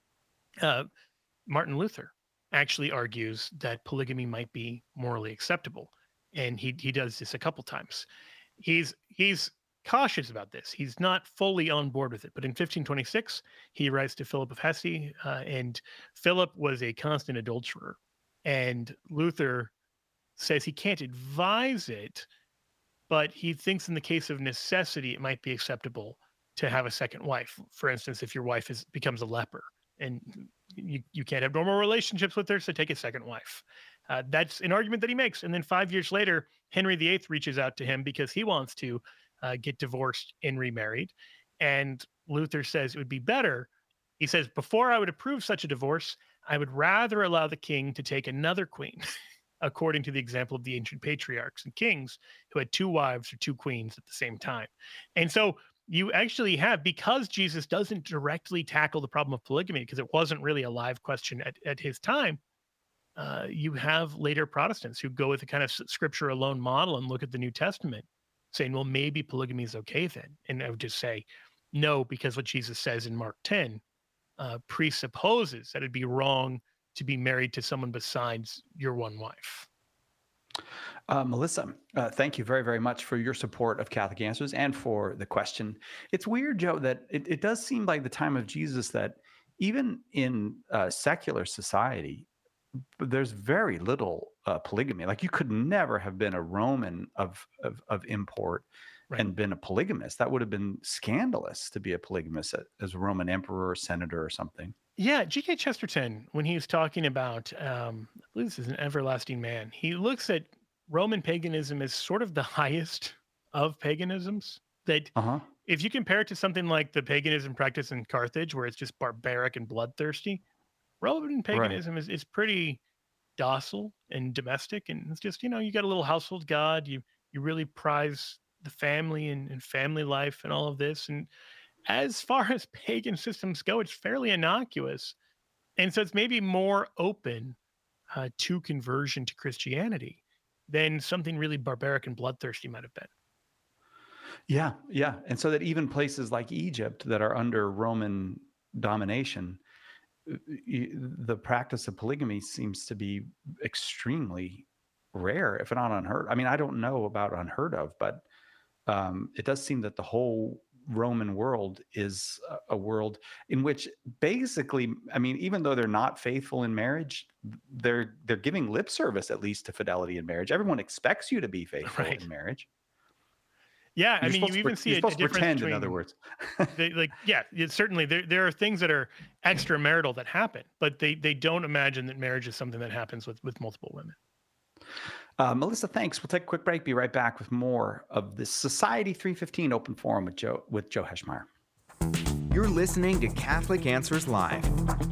Uh, Martin Luther actually argues that polygamy might be morally acceptable, and he he does this a couple times. He's he's cautious about this. He's not fully on board with it. But in fifteen twenty-six, he writes to Philip of Hesse, uh, and Philip was a constant adulterer, and Luther says he can't advise it, but he thinks in the case of necessity, it might be acceptable to have a second wife. For instance, if your wife is becomes a leper and you, you can't have normal relationships with her, so take a second wife. Uh, that's an argument that he makes. And then five years later, Henry the Eighth reaches out to him because he wants to uh, get divorced and remarried. And Luther says it would be better. He says, before I would approve such a divorce, I would rather allow the king to take another queen, according to the example of the ancient patriarchs and kings who had two wives or two queens at the same time. And so you actually have, because Jesus doesn't directly tackle the problem of polygamy, because it wasn't really a live question at, at his time, uh, you have later Protestants who go with a kind of scripture alone model and look at the New Testament saying, well, maybe polygamy is okay then. And I would just say, no, because what Jesus says in Mark ten uh, presupposes that it'd be wrong to be married to someone besides your one wife. Uh, Melissa, uh, thank you very, very much for your support of Catholic Answers and for the question. It's weird, Joe, that it, it does seem like the time of Jesus that even in uh, secular society, there's very little uh, polygamy. Like you could never have been a Roman of of, of import right. and been a polygamist. That would have been scandalous to be a polygamist as a Roman emperor or senator or something. Yeah, G K Chesterton, when he was talking about, um, I believe this is An Everlasting Man, he looks at Roman paganism as sort of the highest of paganisms. That uh-huh. if you compare it to something like the paganism practiced in Carthage, where it's just barbaric and bloodthirsty, Roman paganism right. is, is pretty docile and domestic. And it's just, you know, you got a little household god. You you really prize the family and, and family life and all of this. And as far as pagan systems go, it's fairly innocuous. And so it's maybe more open uh, to conversion to Christianity than something really barbaric and bloodthirsty might have been. Yeah, yeah. And so that even places like Egypt that are under Roman domination, the practice of polygamy seems to be extremely rare, if not unheard. I mean, I don't know about unheard of, but um, it does seem that the whole Roman world is a world in which basically, I mean, even though they're not faithful in marriage, they're they're giving lip service at least to fidelity in marriage. Everyone expects you to be faithful right. in marriage. Yeah, you're I mean, you even see you're a, supposed a to difference pretend, between, in other words. they, like, yeah, it's certainly there. There are things that are extramarital that happen, but they they don't imagine that marriage is something that happens with with multiple women. Uh, Melissa, thanks. We'll take a quick break. Be right back with more of this Society three fifteen Open Forum with Joe with Joe Heschmeyer. You're listening to Catholic Answers Live.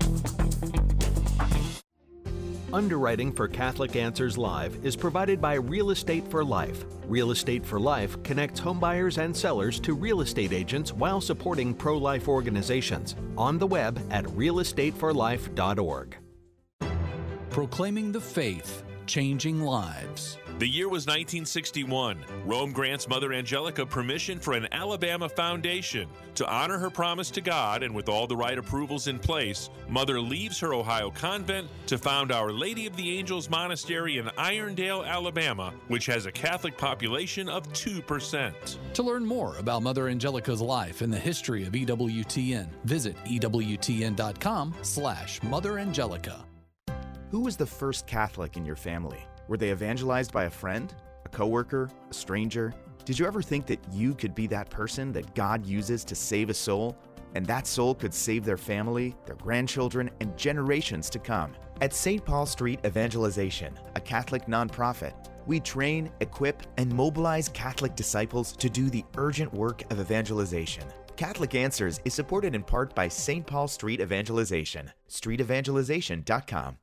Underwriting for Catholic Answers Live is provided by Real Estate for Life. Real Estate for Life connects homebuyers and sellers to real estate agents while supporting pro-life organizations. On the web at real estate for life dot org. Proclaiming the faith, changing lives. The year was nineteen sixty-one. Rome grants Mother Angelica permission for an Alabama foundation. To honor her promise to God and with all the right approvals in place, Mother leaves her Ohio convent to found Our Lady of the Angels Monastery in Irondale, Alabama, which has a Catholic population of two percent. To learn more about Mother Angelica's life and the history of E W T N, visit E W T N dot com slash Mother Angelica. Who was the first Catholic in your family? Were they evangelized by a friend, a coworker, a stranger? Did you ever think that you could be that person that God uses to save a soul? And that soul could save their family, their grandchildren, and generations to come. At Saint Paul Street Evangelization, a Catholic nonprofit, we train, equip, and mobilize Catholic disciples to do the urgent work of evangelization. Catholic Answers is supported in part by Saint Paul Street Evangelization, street evangelization dot com.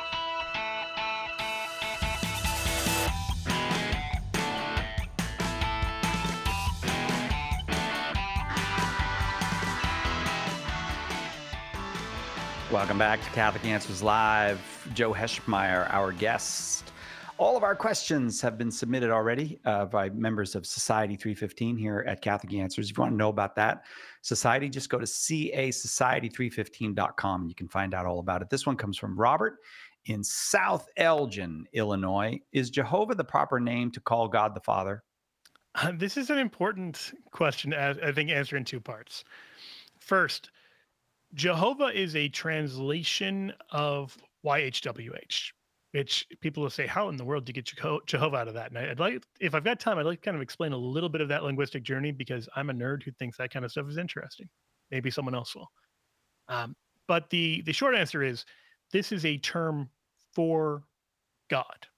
Welcome back to Catholic Answers Live. Joe Heschmeyer, our guest. All of our questions have been submitted already uh, by members of Society three fifteen here at Catholic Answers. If you want to know about that society, just go to C A society three fifteen dot com. You can find out all about it. This one comes from Robert in South Elgin, Illinois. Is Jehovah the proper name to call God the Father? Uh, this is an important question, as I think, answered in two parts. First, Jehovah is a translation of Y H W H, which people will say, how in the world do you get Jeho- Jehovah out of that? And I'd like, if I've got time, I'd like to kind of explain a little bit of that linguistic journey, because I'm a nerd who thinks that kind of stuff is interesting. Maybe someone else will. Um, but the, the short answer is, this is a term for God.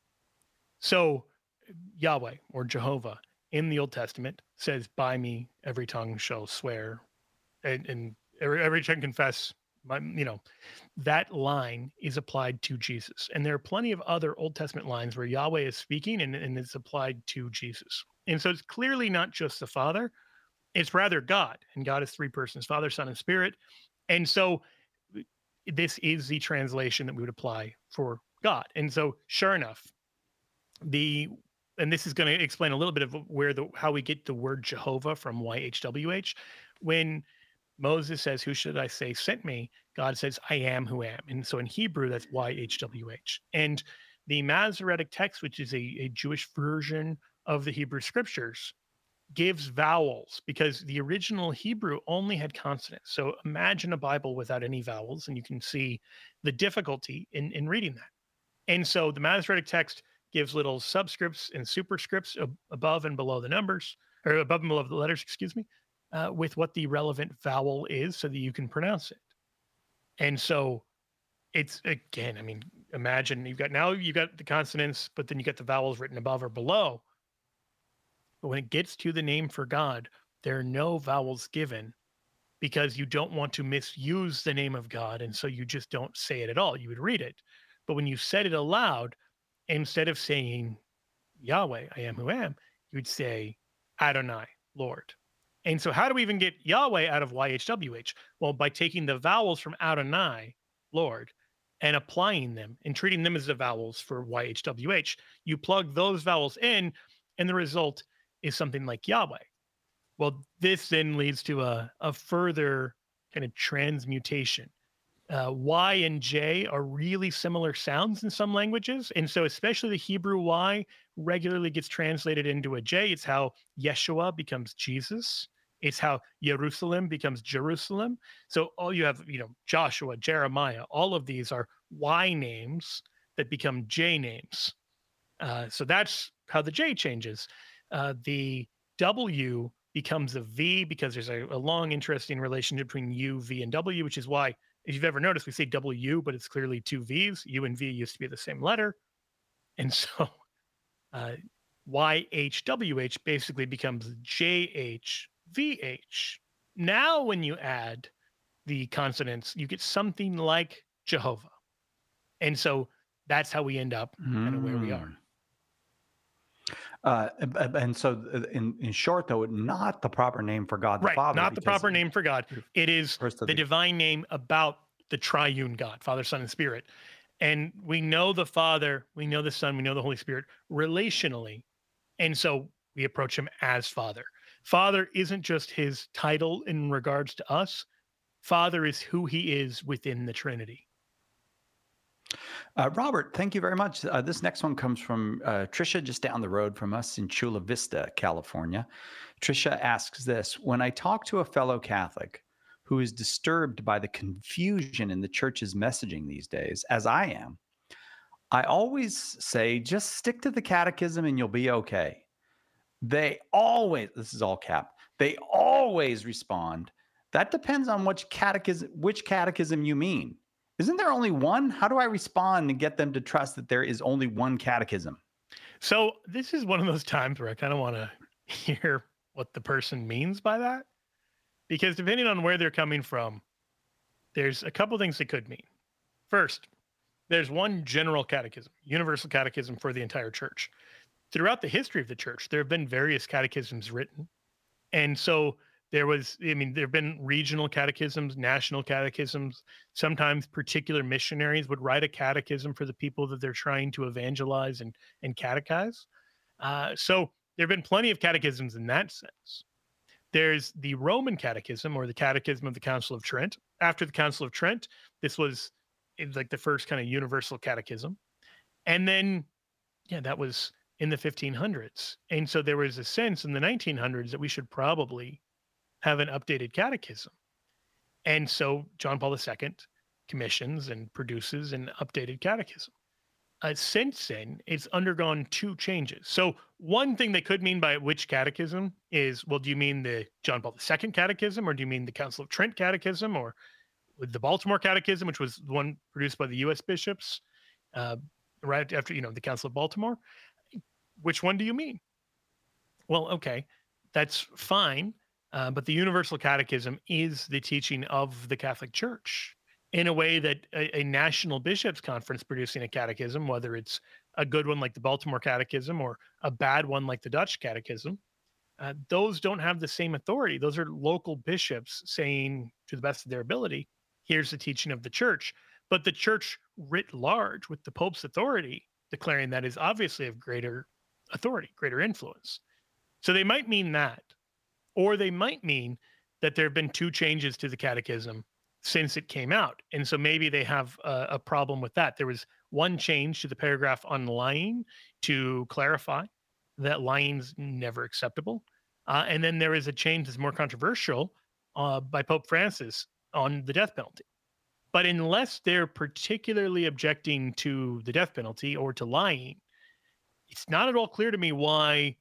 So Yahweh or Jehovah in the Old Testament says, by me, every tongue shall swear, and, and Every, every tongue confess, my, you know, that line is applied to Jesus. And there are plenty of other Old Testament lines where Yahweh is speaking and, and it's applied to Jesus. And so it's clearly not just the Father, it's rather God. And God is three persons, Father, Son, and Spirit. And so this is the translation that we would apply for God. And so sure enough, the, and this is going to explain a little bit of where the, how we get the word Jehovah from Y H W H. When Moses says, who should I say sent me? God says, I am who am. And so in Hebrew, that's Y H W H. And the Masoretic text, which is a, a Jewish version of the Hebrew scriptures, gives vowels, because the original Hebrew only had consonants. So imagine a Bible without any vowels, and you can see the difficulty in, in reading that. And so the Masoretic text gives little subscripts and superscripts ab- above and below the numbers, or above and below the letters, excuse me. Uh, with what the relevant vowel is so that you can pronounce it. And so it's, again, I mean, imagine you've got, now you've got the consonants, but then you got the vowels written above or below. But when it gets to the name for God, there are no vowels given, because you don't want to misuse the name of God. And so you just don't say it at all. You would read it. But when you said it aloud, instead of saying Yahweh, I am who am, you'd say Adonai, Lord. And so how do we even get Yahweh out of Y H W H? Well, by taking the vowels from Adonai, Lord, and applying them and treating them as the vowels for Y H W H. You plug those vowels in, and the result is something like Yahweh. Well, this then leads to a, a further kind of transmutation. Uh, y and J are really similar sounds in some languages. And so especially the Hebrew Y regularly gets translated into a J. It's how Yeshua becomes Jesus. It's how Jerusalem becomes Jerusalem. So all you have, you know, Joshua, Jeremiah, all of these are Y names that become J names. Uh, so that's how the J changes. Uh, the W becomes a V, because there's a, a long, interesting relationship between U, V, and W, which is why, if you've ever noticed, we say W, but it's clearly two V's. U and V used to be the same letter. And so uh, Y H W H basically becomes J H V H. Now, when you add the consonants, you get something like Jehovah. And so that's how we end up mm. kind of where we are. Uh, and so in, in short, though, not the proper name for God the right, Father. Not the proper name for God. It is the, the divine name about the triune God, Father, Son, and Spirit. And we know the Father, we know the Son, we know the Holy Spirit relationally. And so we approach him as Father. Father isn't just his title in regards to us. Father is who he is within the Trinity. Uh, Robert, thank you very much. Uh, this next one comes from uh, Trisha, just down the road from us in Chula Vista, California. Trisha asks this: when I talk to a fellow Catholic who is disturbed by the confusion in the church's messaging these days, as I am, I always say, just stick to the catechism and you'll be okay. They always, this is all cap, they always respond, that depends on which catechism, which catechism you mean. Isn't there only one? How do I respond and get them to trust that there is only one catechism? So this is one of those times where I kind of want to hear what the person means by that. Because depending on where they're coming from, there's a couple things it could mean. First, there's one general catechism, universal catechism for the entire church. Throughout the history of the church, there have been various catechisms written. And so there was, I mean, there have been regional catechisms, national catechisms. Sometimes particular missionaries would write a catechism for the people that they're trying to evangelize and, and catechize. Uh, so there have been plenty of catechisms in that sense. There's the Roman Catechism, or the Catechism of the Council of Trent. After the Council of Trent, this was like the first kind of universal catechism. And then, yeah, that was in the fifteen hundreds. And so there was a sense in the nineteen hundreds that we should probably have an updated catechism. And so John Paul the Second commissions and produces an updated catechism. Uh, since then, it's undergone two changes. So one thing they could mean by which catechism is, well, do you mean the John Paul the Second catechism, or do you mean the Council of Trent catechism, or the Baltimore catechism, which was the one produced by the U S bishops uh, right after, you know, the Council of Baltimore? Which one do you mean? Well, okay, that's fine. Uh, but the Universal Catechism is the teaching of the Catholic Church in a way that a, a national bishops conference producing a catechism, whether it's a good one like the Baltimore Catechism or a bad one like the Dutch Catechism, uh, those don't have the same authority. Those are local bishops saying, to the best of their ability, here's the teaching of the church. But the church writ large, with the Pope's authority, declaring that is obviously of greater authority, greater influence. So they might mean that, or they might mean that there have been two changes to the catechism since it came out. And so maybe they have a, a problem with that. There was one change to the paragraph on lying to clarify that lying's never acceptable. Uh, and then there is a change that's more controversial uh, by Pope Francis on the death penalty. But unless they're particularly objecting to the death penalty or to lying, it's not at all clear to me why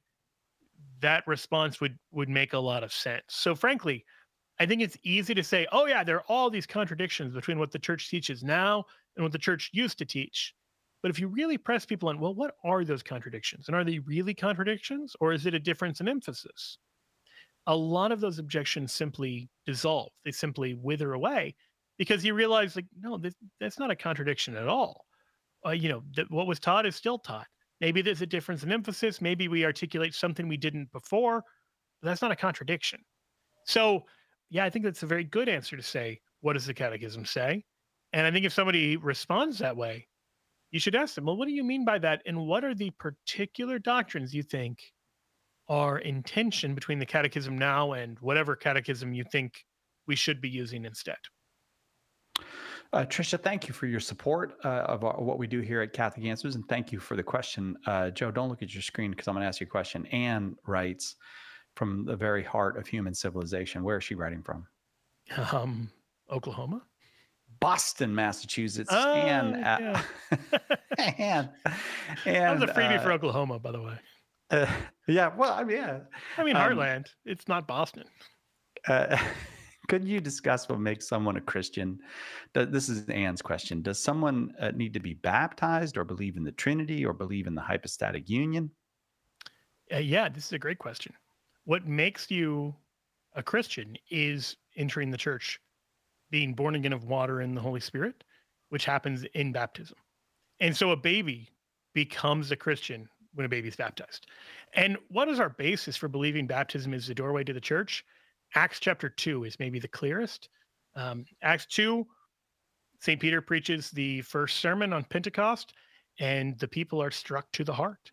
that response would, would make a lot of sense. So frankly, I think it's easy to say, oh yeah, there are all these contradictions between what the church teaches now and what the church used to teach. But if you really press people on, well, what are those contradictions? And are they really contradictions, or is it a difference in emphasis? A lot of those objections simply dissolve. They simply wither away because you realize, like, no, this, that's not a contradiction at all. Uh, you know, th- what was taught is still taught. Maybe there's a difference in emphasis. Maybe we articulate something we didn't before. But that's not a contradiction. So, yeah, I think that's a very good answer to say, what does the catechism say? And I think if somebody responds that way, you should ask them, well, what do you mean by that? And what are the particular doctrines you think are in tension between the catechism now and whatever catechism you think we should be using instead? Uh, Trisha, thank you for your support uh, of our, what we do here at Catholic Answers, and thank you for the question. Uh, Joe, don't look at your screen because I'm going to ask you a question. Anne writes, from the very heart of human civilization. Where is she writing from? Um, Oklahoma? Boston, Massachusetts. Oh, and, yeah. uh, and, and that was a freebie uh, for Oklahoma, by the way. Uh, yeah, well, I mean, yeah. I mean, Um, Heartland. It's not Boston. Uh, could you discuss what makes someone a Christian? Th- This is Anne's question. Does someone uh, need to be baptized or believe in the Trinity or believe in the hypostatic union? Uh, yeah, this is a great question. What makes you a Christian is entering the church, being born again of water and the Holy Spirit, which happens in baptism. And so a baby becomes a Christian when a baby is baptized. And what is our basis for believing baptism is the doorway to the church? Acts chapter two is maybe the clearest. Um, Acts two, Saint Peter preaches the first sermon on Pentecost, and the people are struck to the heart.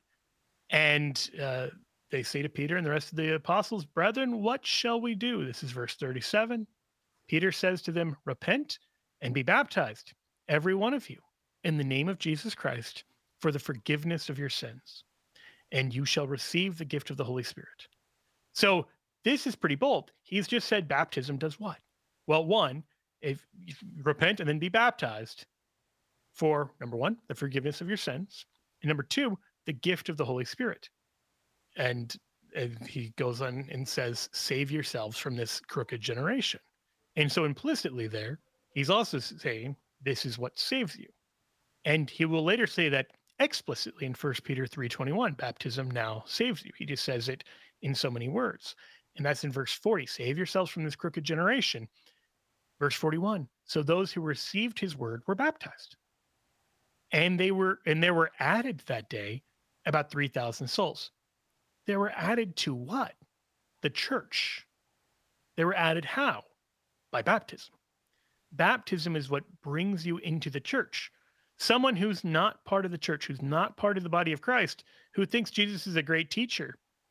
And uh, they say to Peter and the rest of the apostles, "Brethren, what shall we do?" This is verse thirty-seven. Peter says to them, "Repent and be baptized, every one of you, in the name of Jesus Christ, for the forgiveness of your sins, and you shall receive the gift of the Holy Spirit." So this is pretty bold. He's just said baptism does what? Well, one, if you repent and then be baptized for, number one, the forgiveness of your sins, and number two, the gift of the Holy Spirit. And, and he goes on and says, save yourselves from this crooked generation. And so implicitly there, he's also saying this is what saves you. And he will later say that explicitly in First Peter three twenty-one, baptism now saves you. He just says it in so many words. And that's in verse forty, save yourselves from this crooked generation. Verse forty-one, so those who received his word were baptized. And they were, and there were added that day about three thousand souls. They were added to what? The church. They were added how? By baptism. Baptism is what brings you into the church. Someone who's not part of the church, who's not part of the body of Christ, who thinks Jesus is a great teacher,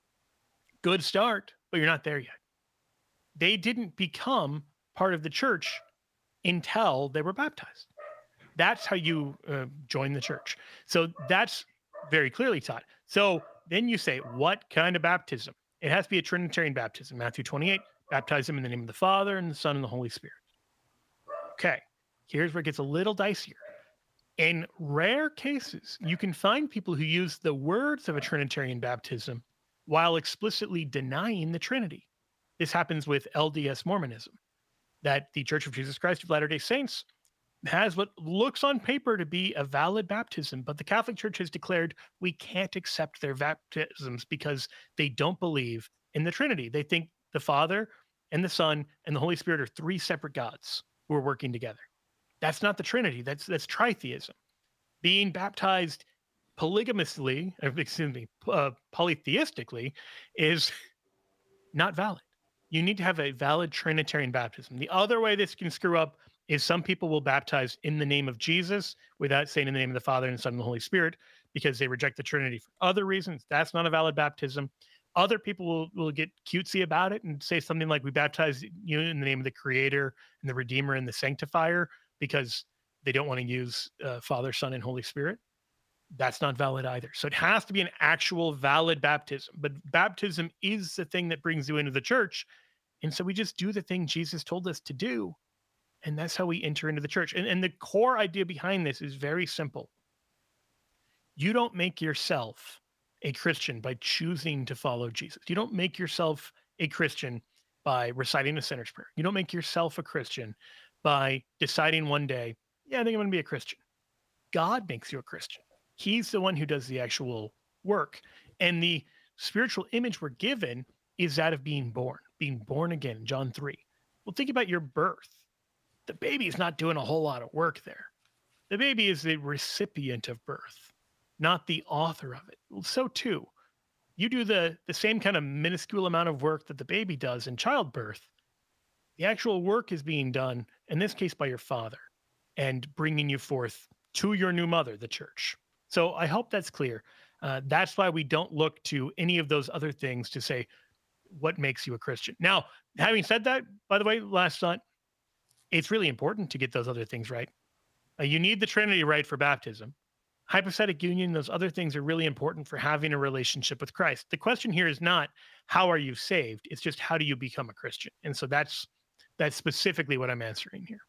good start, but you're not there yet. They didn't become part of the church until they were baptized. That's how you uh, join the church. So that's very clearly taught. So then you say, what kind of baptism? It has to be a Trinitarian baptism. Matthew twenty-eight, baptize them in the name of the Father and the Son and the Holy Spirit. Okay, here's where it gets a little dicier. In rare cases, you can find people who use the words of a Trinitarian baptism while explicitly denying the Trinity. This happens with L D S Mormonism, that the Church of Jesus Christ of Latter-day Saints has what looks on paper to be a valid baptism, but the Catholic Church has declared we can't accept their baptisms because they don't believe in the Trinity. They think the Father and the Son and the Holy Spirit are three separate gods who are working together. That's not the Trinity. That's that's tritheism. Being baptized polygamously, excuse me, uh, polytheistically is not valid. You need to have a valid Trinitarian baptism. The other way this can screw up is some people will baptize in the name of Jesus without saying in the name of the Father and the Son and the Holy Spirit because they reject the Trinity for other reasons. That's not a valid baptism. Other people will, will get cutesy about it and say something like, we baptize you in the name of the Creator and the Redeemer and the Sanctifier because they don't want to use uh, Father, Son, and Holy Spirit. That's not valid either. So it has to be an actual valid baptism. But baptism is the thing that brings you into the church. And so we just do the thing Jesus told us to do. And that's how we enter into the church. And, and the core idea behind this is very simple. You don't make yourself a Christian by choosing to follow Jesus. You don't make yourself a Christian by reciting a sinner's prayer. You don't make yourself a Christian by deciding one day, yeah, I think I'm going to be a Christian. God makes you a Christian. He's the one who does the actual work. And the spiritual image we're given is that of being born, being born again, John three. Well, think about your birth. The baby is not doing a whole lot of work there. The baby is the recipient of birth, not the author of it. So too, you do the, the same kind of minuscule amount of work that the baby does in childbirth. The actual work is being done, in this case, by your Father, and bringing you forth to your new mother, the church. So I hope that's clear. Uh, that's why we don't look to any of those other things to say, what makes you a Christian? Now, having said that, by the way, last thought, it's really important to get those other things right. Uh, you need the Trinity right for baptism. Hypostatic union, those other things are really important for having a relationship with Christ. The question here is not, how are you saved? It's just, how do you become a Christian? And so that's that's specifically what I'm answering here.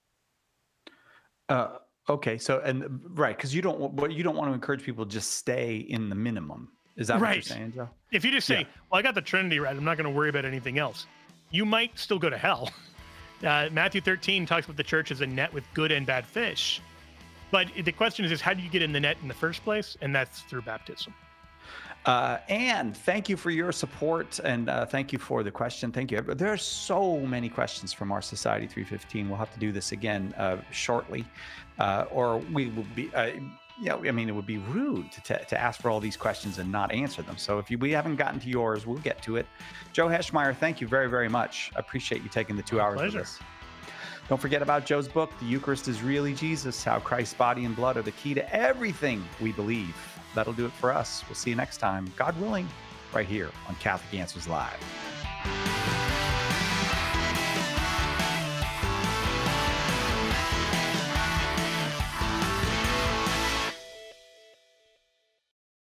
Uh, okay, so, and right, because you don't, what you don't want to encourage people to just stay in the minimum. Is that right. what you're saying, Joe? If you just say, yeah. well, I got the Trinity right, I'm not going to worry about anything else, you might still go to hell. Uh, Matthew thirteen talks about the church as a net with good and bad fish. But the question is, is how do you get in the net in the first place? And that's through baptism. Uh, and thank you for your support, and uh, thank you for the question. Thank you. There are so many questions from our Society three fifteen. We'll have to do this again uh, shortly, uh, or we will be, uh, yeah, I mean, it would be rude to, t- to ask for all these questions and not answer them. So if you, we haven't gotten to yours, we'll get to it. Joe Heschmeyer, thank you very, very much. I appreciate you taking the two My hours pleasure. with us. Don't forget about Joe's book, The Eucharist is Really Jesus, How Christ's Body and Blood are the Key to Everything We Believe. That'll do it for us. We'll see you next time, God willing, right here on Catholic Answers Live.